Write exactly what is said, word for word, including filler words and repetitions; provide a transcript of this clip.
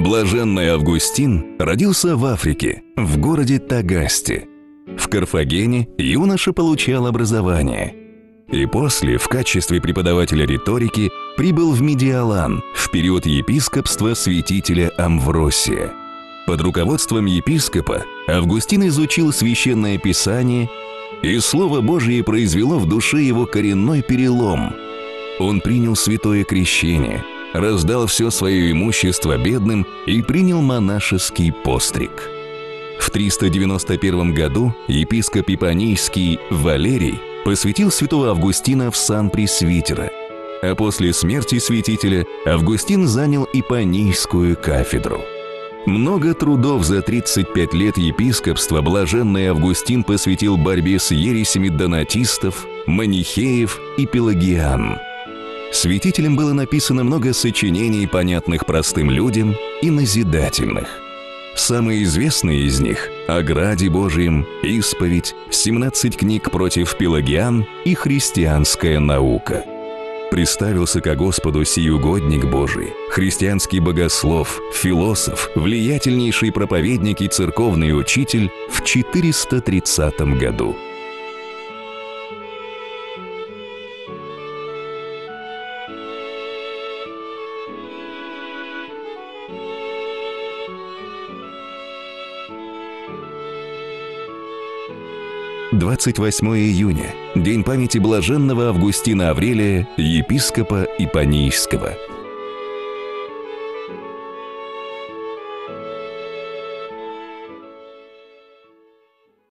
Блаженный Августин родился в Африке, в городе Тагасте. В Карфагене юноша получал образование. И после, в качестве преподавателя риторики, прибыл в Медиалан в период епископства святителя Амвросия. Под руководством епископа Августин изучил Священное Писание, и Слово Божие произвело в душе его коренной перелом. Он принял святое крещение, раздал все свое имущество бедным и принял монашеский постриг. В триста девяносто первом году епископ Ипанийский Валерий посвятил святого Августина в сан пресвитера, а после смерти святителя Августин занял Ипанийскую кафедру. Много трудов за тридцать пять лет епископства блаженный Августин посвятил борьбе с ересями донатистов, манихеев и пелагиан. Святителем было написано много сочинений, понятных простым людям, и назидательных. Самые известные из них – «О граде Божием», «Исповедь», «семнадцать книг против пелагиан» и «Христианская наука». Представился ко Господу сей угодник Божий, христианский богослов, философ, влиятельнейший проповедник и церковный учитель в четыреста тридцатом году. двадцать восьмого июня – день памяти блаженного Августина Аврелия, епископа Ипанийского.